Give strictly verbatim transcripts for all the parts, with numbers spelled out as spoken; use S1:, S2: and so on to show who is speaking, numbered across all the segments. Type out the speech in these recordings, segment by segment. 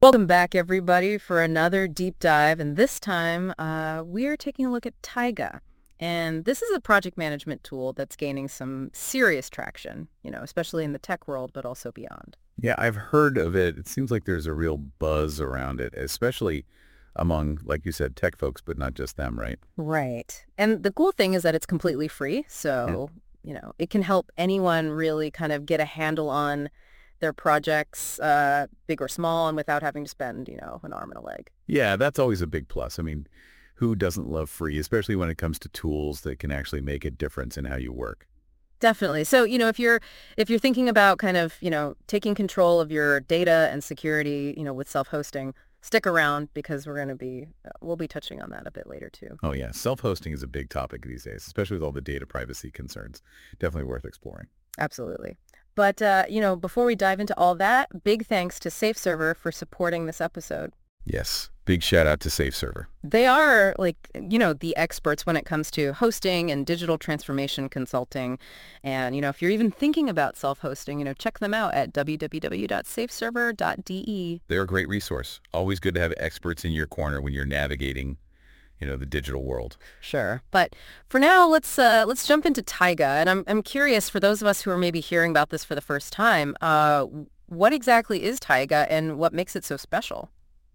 S1: Welcome back, everybody, for another deep dive. And this time, uh, we are taking a look at Taiga. And this is a project management tool that's gaining some serious traction, you know, especially in the tech world, but also beyond.
S2: Yeah, I've heard of it. It seems like there's a real buzz around it, especially among, like you said, tech folks, but not just them, right?
S1: Right. And the cool thing is that it's completely free. So, you know, it can help anyone really kind of get a handle on their projects, uh, big or small, and without having to spend, you know, an arm and a leg.
S2: Yeah, that's always a big plus. I mean, who doesn't love free, especially when it comes to tools that can actually make a difference in how you work?
S1: Definitely. So, you know, if you're if you're thinking about kind of, you know, taking control of your data and security, you know, with self-hosting, stick around because we're going to be uh, we'll be touching on that a bit later too.
S2: Oh, yeah. Self-hosting is a big topic these days, especially with all the data privacy concerns. Definitely worth exploring.
S1: Absolutely. But, uh, you know, before we dive into all that, big thanks to SafeServer for supporting this episode.
S2: Yes. Big shout out to SafeServer.
S1: They are, like, you know, the experts when it comes to hosting and digital transformation consulting. And, you know, if you're even thinking about self-hosting, you know, check them out at w w w dot safe server dot d e.
S2: They're a great resource. Always good to have experts in your corner when you're navigating, you know, the digital world.
S1: Sure. But for now, let's uh, let's jump into Taiga. And I'm I'm curious, for those of us who are maybe hearing about this for the first time, uh, what exactly is Taiga and what makes it so special?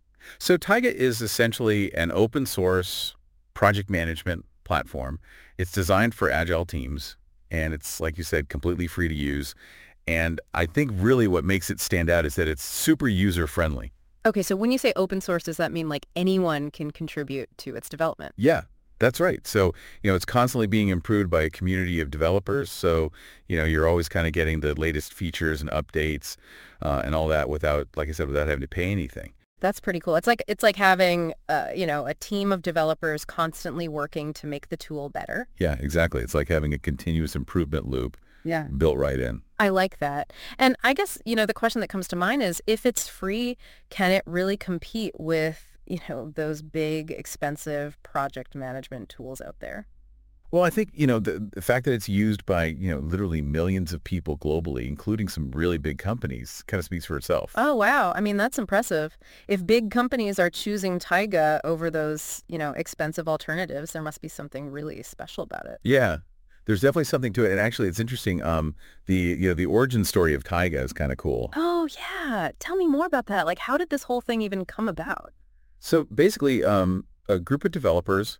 S2: So Taiga is essentially an open source project management platform. It's designed for agile teams, and it's, like you said, completely free to use. And I think really what makes it stand out is that it's super user friendly.
S1: Okay, so when you say open source, does that mean like anyone can contribute to its development?
S2: Yeah, that's right. So, you know, it's constantly being improved by a community of developers. So, you know, you're always kind of getting the latest features and updates uh, and all that without, like I said, without having to pay anything.
S1: That's pretty cool. It's like it's like having, uh, you know, a team of developers constantly working to make the tool better.
S2: Yeah, exactly. It's like having a continuous improvement loop
S1: Yeah.
S2: built right in.
S1: I like that. And I guess, you know, the question that comes to mind is if it's free, can it really compete with, you know, those big, expensive project management tools out there?
S2: Well, I think, you know, the, the fact that it's used by, you know, literally millions of people globally, including some really big companies, kind of speaks for itself.
S1: Oh, wow. I mean, that's impressive. If big companies are choosing Taiga over those, you know, expensive alternatives, there must be something really special about it.
S2: Yeah, there's definitely something to it. And actually, it's interesting. Um, the, you know, the origin story of Taiga is kind of cool.
S1: Oh, yeah. Tell me more about that. Like, how did this whole thing even come about?
S2: So basically, um, a group of developers,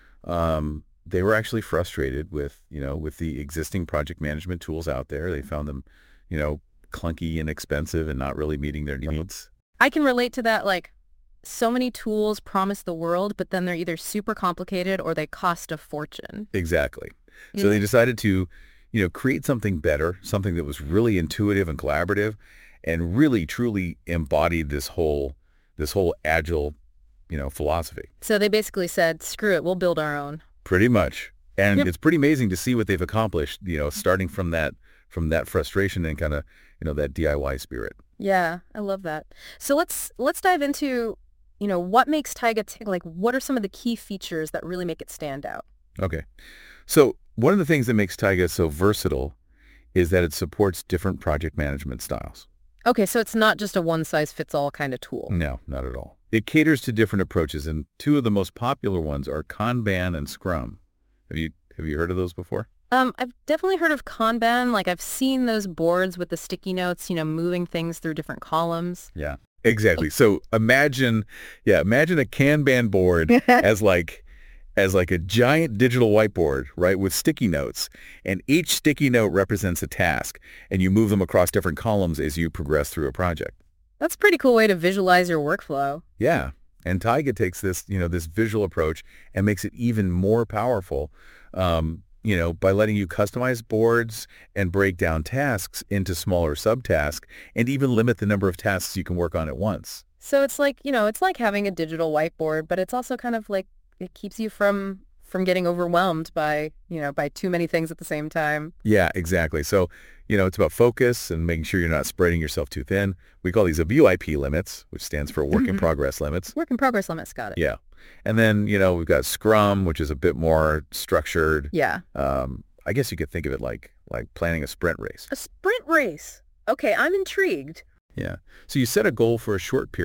S2: um, they were actually frustrated with, you know, with the existing project management tools out there. They found them, you know, clunky and expensive and not really meeting their needs.
S1: I can relate to that. Like, so many tools promise the world, but then they're either super complicated or they cost a fortune.
S2: Exactly.
S1: You
S2: So
S1: know?
S2: they decided to, you know, create something better, something that was really intuitive and collaborative and really truly embodied this whole, this whole agile, you know, philosophy.
S1: So they basically said, screw it, we'll build our own.
S2: Pretty much. And
S1: Yep.
S2: it's pretty amazing to see what they've accomplished, you know, starting from that, from that frustration and kind of, you know, that D I Y spirit.
S1: Yeah, I love that. So let's let's dive into, you know, what makes Taiga tick. Like, what are some of the key features that really make it stand out?
S2: Okay. So one of the things that makes Taiga so versatile is that it supports different project management styles.
S1: Okay, so it's not just a one-size-fits-all kind of tool.
S2: No, not at all. It caters to different approaches, and two of the most popular ones are Kanban and Scrum. Have you have you heard of those before?
S1: Um, I've definitely heard of Kanban. Like, I've seen those boards with the sticky notes, you know, moving things through different columns.
S2: Yeah, exactly. So imagine, yeah, imagine a Kanban board as like as like a giant digital whiteboard, right, with sticky notes, and each sticky note represents a task, and you move them across different columns as you progress through a project.
S1: That's a pretty cool way to visualize your workflow.
S2: Yeah. And Taiga takes this, you know, this visual approach and makes it even more powerful, um, you know, by letting you customize boards and break down tasks into smaller subtasks and even limit the number of tasks you can work on at once.
S1: So it's like, you know, it's like having a digital whiteboard, but it's also kind of like it keeps you from from getting overwhelmed by, you know, by too many things at the same time.
S2: Yeah, exactly. So, you know, it's about focus and making sure you're not spreading yourself too thin. We call these W I P limits, which stands for work in progress limits.
S1: Work in progress limits, got it.
S2: Yeah. And then, you know, we've got Scrum, which is a bit more structured.
S1: Yeah.
S2: Um, I guess you could think of it like like planning a sprint race.
S1: A sprint race. Okay, I'm intrigued.
S2: Yeah. So you set a goal for a short period,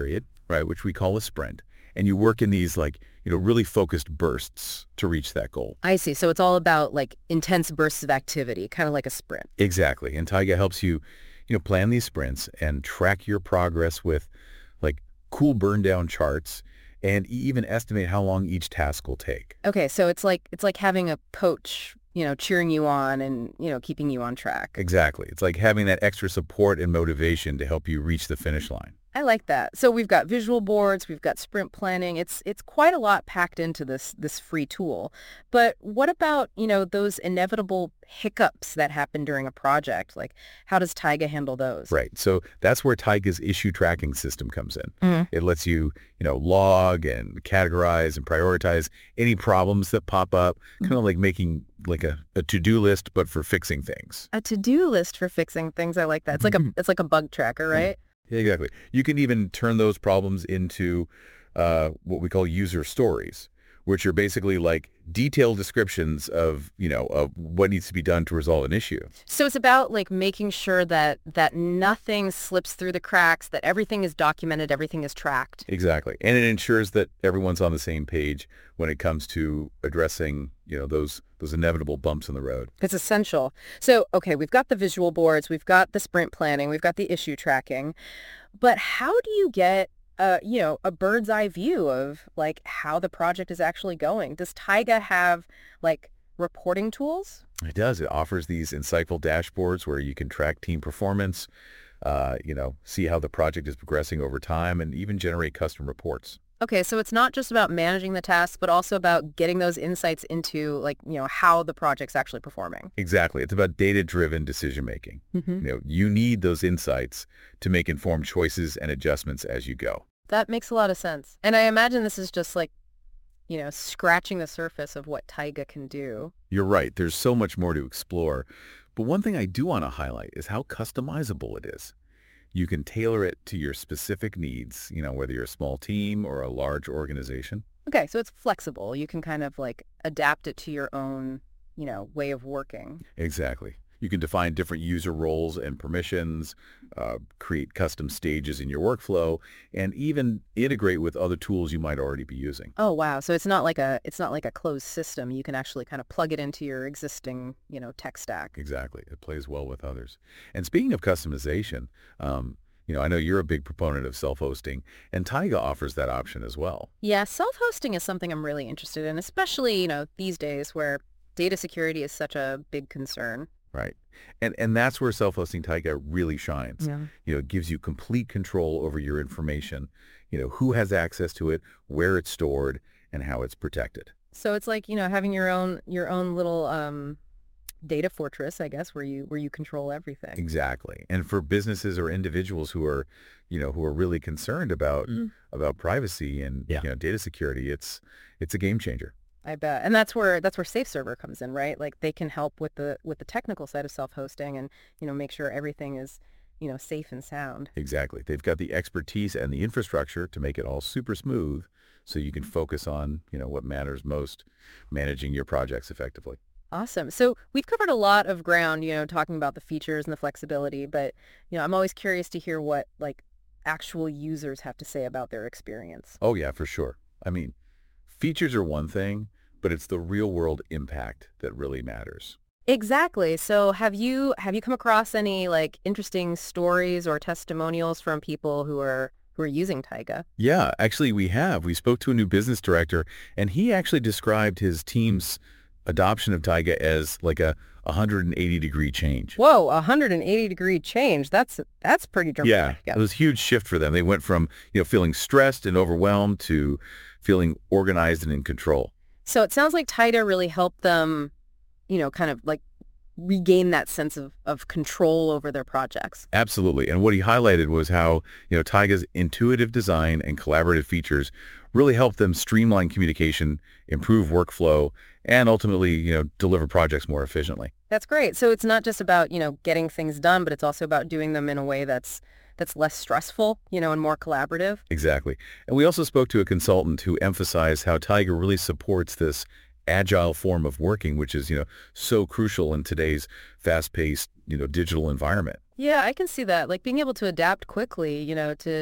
S2: right, which we call a sprint. And you work in these like, you know, really focused bursts to reach that goal.
S1: I see. So it's all about like intense bursts of activity, kind of like a sprint.
S2: Exactly. And Taiga helps you, you know, plan these sprints and track your progress with like cool burn down charts and even estimate how long each task will take.
S1: Okay, so it's like it's like having a coach, you know, cheering you on and, you know, keeping you on track.
S2: Exactly. It's like having that extra support and motivation to help you reach the finish line.
S1: I like that. So we've got visual boards, we've got sprint planning. It's it's quite a lot packed into this this free tool. But what about, you know, those inevitable hiccups that happen during a project? Like, how does Taiga handle those?
S2: Right. So that's where Taiga's issue tracking system comes in.
S1: Mhm.
S2: It lets you, you know, log and categorize and prioritize any problems that pop up, kind of like making like a, a to-do list, but for fixing things.
S1: A to-do list for fixing things. I like that. It's like a it's like a bug tracker, right?
S2: Yeah, exactly. You can even turn those problems into uh, what we call user stories, which are basically like detailed descriptions of, you know, of what needs to be done to resolve an issue.
S1: So it's about like making sure that that nothing slips through the cracks, that everything is documented, everything is tracked.
S2: Exactly. And it ensures that everyone's on the same page when it comes to addressing, you know, those those inevitable bumps in the road.
S1: It's essential. So, okay, we've got the visual boards, we've got the sprint planning, we've got the issue tracking, but how do you get uh, you know, a bird's eye view of like how the project is actually going? Does Taiga have like reporting tools?
S2: It does. It offers these insightful dashboards where you can track team performance, uh, you know, see how the project is progressing over time, and even generate custom reports.
S1: Okay, so it's not just about managing the tasks, but also about getting those insights into like, you know, how the project's actually performing.
S2: Exactly. It's about data-driven decision-making.
S1: Mm-hmm.
S2: You know, you need those insights to make informed choices and adjustments as you go.
S1: That makes a lot of sense. And I imagine this is just like, you know, scratching the surface of what Taiga can do.
S2: You're right. There's so much more to explore. But one thing I do want to highlight is how customizable it is. You can tailor it to your specific needs, you know, whether you're a small team or a large organization.
S1: Okay, so it's flexible. You can kind of like adapt it to your own, you know, way of working.
S2: Exactly. You can define different user roles and permissions, uh, create custom stages in your workflow, and even integrate with other tools you might already be using.
S1: Oh, wow. So it's not like a it's not like a closed system. You can actually kind of plug it into your existing, you know, tech stack.
S2: Exactly. It plays well with others. And speaking of customization, um, you know, I know you're a big proponent of self-hosting, and Taiga offers that option as well.
S1: Yeah, self-hosting is something I'm really interested in, especially, you know, these days where data security is such a big concern.
S2: Right. And and that's where self-hosting Taiga really shines.
S1: Yeah.
S2: You know, it gives you complete control over your information, you know, who has access to it, where it's stored, and how it's protected.
S1: So it's like, you know, having your own your own little um data fortress, I guess, where you where you control everything.
S2: Exactly. And for businesses or individuals who are, you know, who are really concerned about
S1: Mm.
S2: about privacy and,
S3: Yeah.
S2: you know, data security, it's it's a game changer.
S1: I bet. And that's where that's where SafeServer comes in, right? Like they can help with the with the technical side of self-hosting and, you know, make sure everything is, you know, safe and sound.
S2: Exactly. They've got the expertise and the infrastructure to make it all super smooth so you can focus on, you know, what matters most, managing your projects effectively.
S1: Awesome. So we've covered a lot of ground, you know, talking about the features and the flexibility, but, you know, I'm always curious to hear what like actual users have to say about their experience.
S2: Oh, yeah, for sure. I mean, features are one thing, but it's the real world impact that really matters.
S1: Exactly. So have you have you come across any like interesting stories or testimonials from people who are who are using Taiga?
S2: Yeah, actually we have. We spoke to a new business director, and he actually described his team's adoption of Taiga as like a one hundred eighty degree change.
S1: Whoa, a one hundred eighty degree change. That's that's pretty
S2: Yeah,
S1: dramatic.
S2: it was a huge shift for them. They went from, you know, feeling stressed and overwhelmed to feeling organized and in control.
S1: So it sounds like Taiga really helped them, you know, kind of like regain that sense of, of control over their projects.
S2: Absolutely. And what he highlighted was how, you know, Taiga's intuitive design and collaborative features really help them streamline communication, improve workflow, and ultimately, you know, deliver projects more efficiently.
S1: That's great. So it's not just about, you know, getting things done, but it's also about doing them in a way that's that's less stressful, you know, and more collaborative.
S2: Exactly. And we also spoke to a consultant who emphasized how Taiga really supports this agile form of working, which is, you know, so crucial in today's fast-paced, you know, digital environment.
S1: Yeah, I can see that. Like being able to adapt quickly, you know, to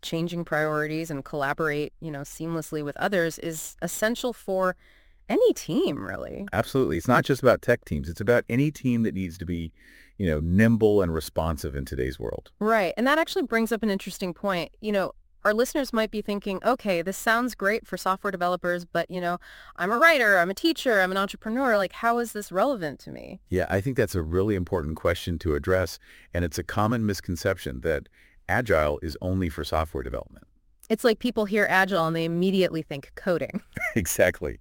S1: adapt changing priorities and collaborate, you know, seamlessly with others is essential for any team, really.
S2: Absolutely. It's not just about tech teams. It's about any team that needs to be, you know, nimble and responsive in today's world.
S1: Right. And that actually brings up an interesting point. You know, our listeners might be thinking, okay, this sounds great for software developers, but, you know, I'm a writer, I'm a teacher, I'm an entrepreneur. Like, how is this relevant to me?
S2: Yeah, I think that's a really important question to address, and it's a common misconception that Agile is only for software development.
S1: It's like people hear Agile and they immediately think coding.
S2: Exactly.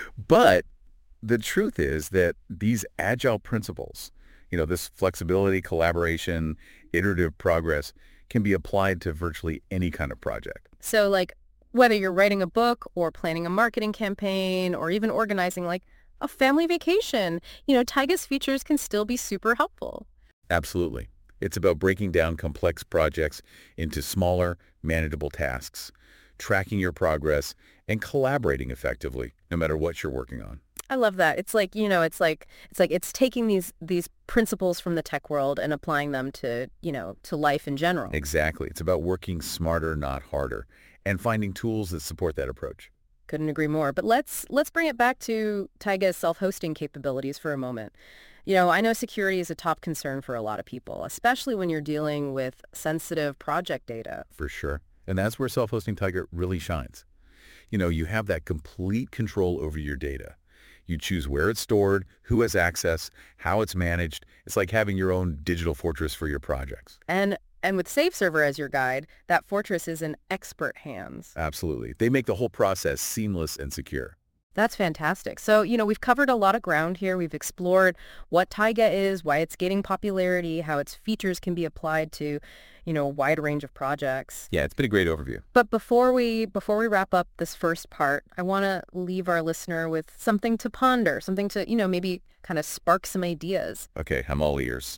S2: But the truth is that these Agile principles, you know, this flexibility, collaboration, iterative progress, can be applied to virtually any kind of project.
S1: So like whether you're writing a book or planning a marketing campaign or even organizing like a family vacation, you know, Taiga's features can still be super helpful.
S2: Absolutely. It's about breaking down complex projects into smaller, manageable tasks, tracking your progress, and collaborating effectively, no matter what you're working on.
S1: I love that. It's like, you know, it's like it's like it's taking these these principles from the tech world and applying them to, you know, to life in general.
S2: Exactly. It's about working smarter, not harder, and finding tools that support that approach.
S1: Couldn't agree more. But let's let's bring it back to Taiga's self-hosting capabilities for a moment. You know, I know security is a top concern for a lot of people, especially when you're dealing with sensitive project data.
S2: For sure. And that's where self-hosting Taiga really shines. You know, you have that complete control over your data. You choose where it's stored, who has access, how it's managed. It's like having your own digital fortress for your projects.
S1: And and with SafeServer as your guide, that fortress is in expert hands.
S2: Absolutely. They make the whole process seamless and secure.
S1: That's fantastic. So, you know, we've covered a lot of ground here. We've explored what Taiga is, why it's gaining popularity, how its features can be applied to, you know, a wide range of projects.
S2: Yeah, it's been a great overview.
S1: But before we before we wrap up this first part, I want to leave our listener with something to ponder, something to, you know, maybe kind of spark some ideas.
S2: Okay, I'm all ears.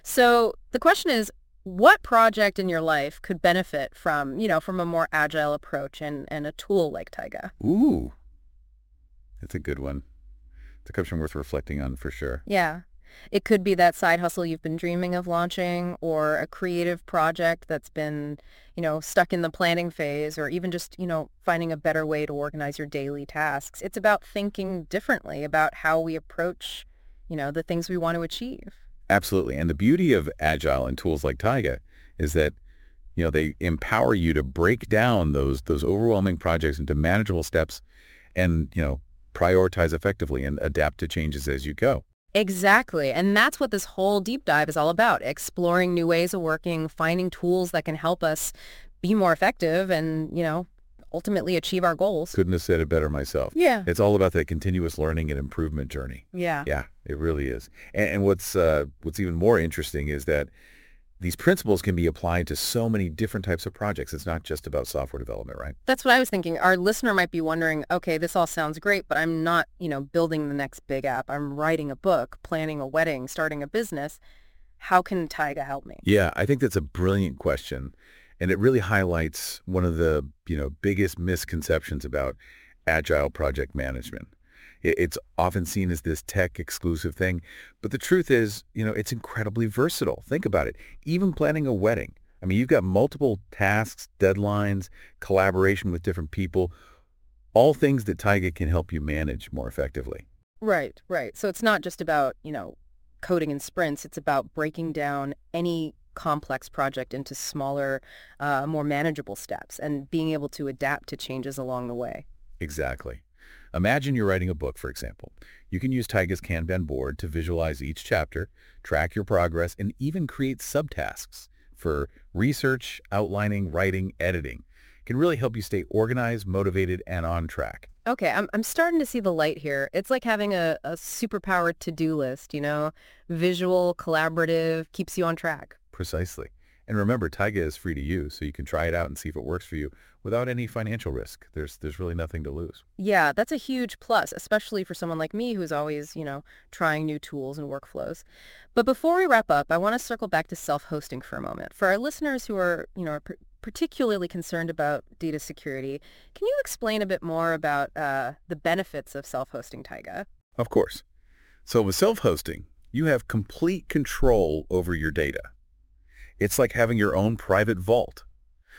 S1: So the question is, what project in your life could benefit from, you know, from a more agile approach and, and a tool like Taiga?
S2: Ooh. That's a good one. It's a question worth reflecting on for sure.
S1: Yeah. It could be that side hustle you've been dreaming of launching or a creative project that's been, you know, stuck in the planning phase or even just, you know, finding a better way to organize your daily tasks. It's about thinking differently about how we approach, you know, the things we want to achieve.
S2: Absolutely. And the beauty of Agile and tools like Taiga is that, you know, they empower you to break down those those overwhelming projects into manageable steps and, you know, prioritize effectively and adapt to changes as you go.
S1: Exactly. And that's what this whole deep dive is all about, exploring new ways of working, finding tools that can help us be more effective and, you know, ultimately achieve our goals.
S2: Couldn't have said it better myself.
S1: Yeah.
S2: It's all about that continuous learning and improvement journey.
S1: Yeah.
S2: Yeah, it really is. And, and what's uh, what's even more interesting is that these principles can be applied to so many different types of projects. It's not just about software development, right?
S1: That's what I was thinking. Our listener might be wondering, okay, this all sounds great, but I'm not, you know, building the next big app. I'm writing a book, planning a wedding, starting a business. How can Taiga help me?
S2: Yeah, I think that's a brilliant question. And it really highlights one of the, you know, biggest misconceptions about agile project management. It's often seen as this tech exclusive thing, but the truth is, you know, it's incredibly versatile. Think about it. Even planning a wedding. I mean, you've got multiple tasks, deadlines, collaboration with different people, all things that Taiga can help you manage more effectively.
S1: Right, right. So it's not just about, you know, coding in sprints. It's about breaking down any complex project into smaller, uh, more manageable steps and being able to adapt to changes along the way.
S2: Exactly. Imagine you're writing a book, for example. You can use Taiga's Kanban board to visualize each chapter, track your progress, and even create subtasks for research, outlining, writing, editing. It can really help you stay organized, motivated, and on track.
S1: Okay, I'm I'm starting to see the light here. It's like having a, a superpowered to-do list, you know, visual, collaborative, keeps you on track.
S2: Precisely. And remember, Taiga is free to use, so you can try it out and see if it works for you without any financial risk. There's there's really nothing to lose.
S1: Yeah, that's a huge plus, especially for someone like me who's always, you know, trying new tools and workflows. But before we wrap up, I want to circle back to self-hosting for a moment. For our listeners who are, you know, p- particularly concerned about data security, can you explain a bit more about uh, the benefits of self-hosting Taiga?
S2: Of course. So with self-hosting, you have complete control over your data. It's like having your own private vault.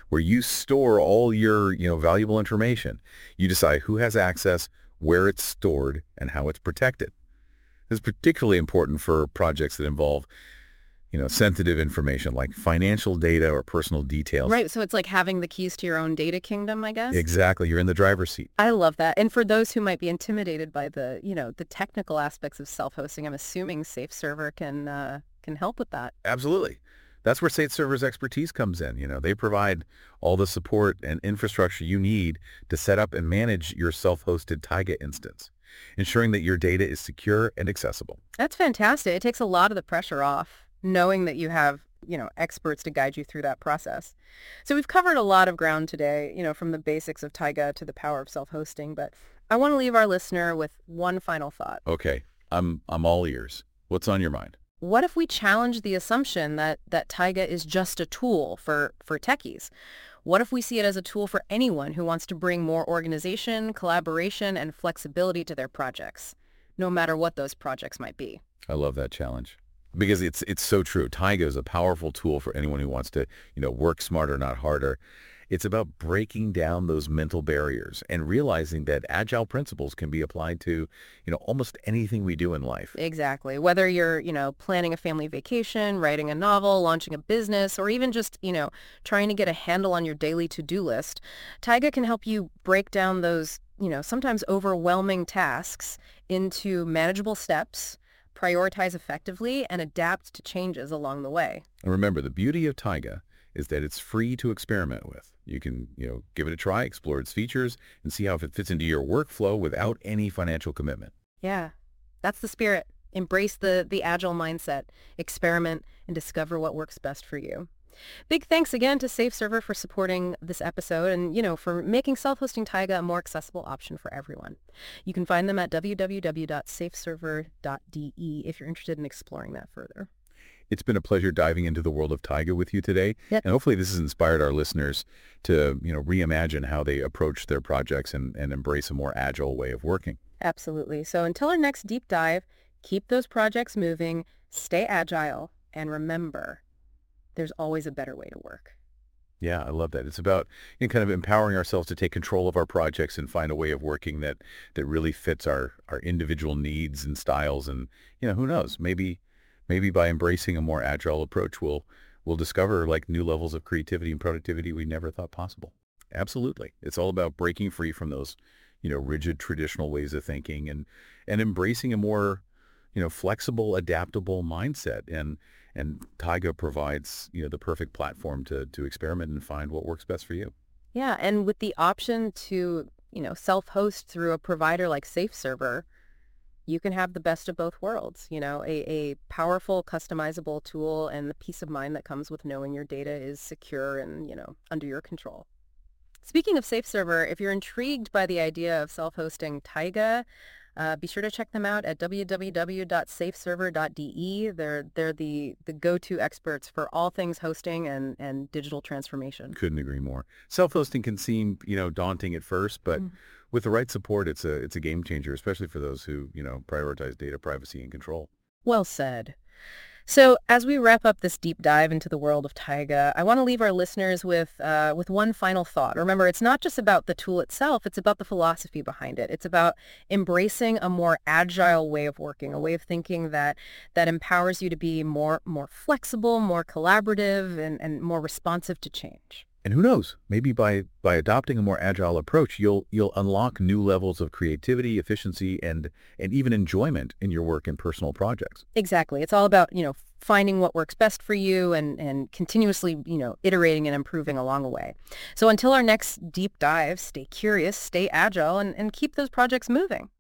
S2: where you store all your, you know, valuable information. You decide who has access, where it's stored, and how it's protected. This is particularly important for projects that involve, you know, sensitive information like financial data or personal details.
S1: Right. So it's like having the keys to your own data kingdom, I guess.
S2: Exactly. You're in the driver's seat.
S1: I love that. And for those who might be intimidated by the, you know, the technical aspects of self-hosting, I'm assuming SafeServer can uh, can help with that.
S2: Absolutely. That's where SafeServer's expertise comes in. You know, they provide all the support and infrastructure you need to set up and manage your self-hosted Taiga instance, ensuring that your data is secure and accessible.
S1: That's fantastic. It takes a lot of the pressure off, knowing that you have, you know, experts to guide you through that process. So we've covered a lot of ground today, you know, from the basics of Taiga to the power of self-hosting, but I want to leave our listener with one final thought.
S2: Okay, I'm I'm all ears. What's on your mind?
S1: What if we challenge the assumption that, that Taiga is just a tool for, for techies? What if we see it as a tool for anyone who wants to bring more organization, collaboration, and flexibility to their projects, no matter what those projects might be?
S2: I love that challenge. Because it's it's so true. Taiga is a powerful tool for anyone who wants to, you know, work smarter, not harder. It's about breaking down those mental barriers and realizing that agile principles can be applied to, you know, almost anything we do in life.
S1: Exactly. Whether you're, you know, planning a family vacation, writing a novel, launching a business, or even just, you know, trying to get a handle on your daily to-do list, Taiga can help you break down those, you know, sometimes overwhelming tasks into manageable steps, prioritize effectively, and adapt to changes along the way.
S2: And remember, the beauty of Taiga is that it's free to experiment with. You can, you know, give it a try, explore its features, and see how it fits into your workflow without any financial commitment.
S1: Yeah, that's the spirit. Embrace the, the agile mindset, experiment, and discover what works best for you. Big thanks again to SafeServer for supporting this episode and, you know, for making self-hosting Taiga a more accessible option for everyone. You can find them at w w w dot safe server dot d e if you're interested in exploring that further.
S2: It's been a pleasure diving into the world of Taiga with you today.
S1: Yep.
S2: And hopefully this has inspired our listeners to, you know, reimagine how they approach their projects and, and embrace a more agile way of working.
S1: Absolutely. So until our next deep dive, keep those projects moving, stay agile, and remember, there's always a better way to work.
S2: Yeah, I love that. It's about, you know, kind of empowering ourselves to take control of our projects and find a way of working that that really fits our, our individual needs and styles. And, you know, who knows, maybe maybe by embracing a more agile approach, we'll we'll discover like new levels of creativity and productivity we never thought possible. Absolutely. It's all about breaking free from those, you know, rigid traditional ways of thinking and and embracing a more, you know, flexible, adaptable mindset. And And Taiga provides, you know, the perfect platform to to experiment and find what works best for you.
S1: Yeah, and with the option to, you know, self-host through a provider like SafeServer, you can have the best of both worlds, you know, a, a powerful, customizable tool and the peace of mind that comes with knowing your data is secure and, you know, under your control. Speaking of SafeServer, if you're intrigued by the idea of self-hosting Taiga, Uh, be sure to check them out at w w w dot safe server dot d e. They're they're the the go-to experts for all things hosting and and digital transformation.
S2: Couldn't agree more. Self-hosting can seem, you know, daunting at first, but
S1: Mm.
S2: with the right support, it's a it's a game changer, especially for those who, you know, prioritize data privacy and control.
S1: Well said. So as we wrap up this deep dive into the world of Taiga, I want to leave our listeners with uh, with one final thought. Remember, it's not just about the tool itself, it's about the philosophy behind it. It's about embracing a more agile way of working, a way of thinking that that empowers you to be more more flexible, more collaborative, and, and more responsive to change.
S2: And who knows, maybe by by adopting a more agile approach, you'll you'll unlock new levels of creativity, efficiency, and and even enjoyment in your work and personal projects.
S1: Exactly. It's all about, you know, finding what works best for you and, and continuously, you know, iterating and improving along the way. So until our next deep dive, stay curious, stay agile, and, and keep those projects moving.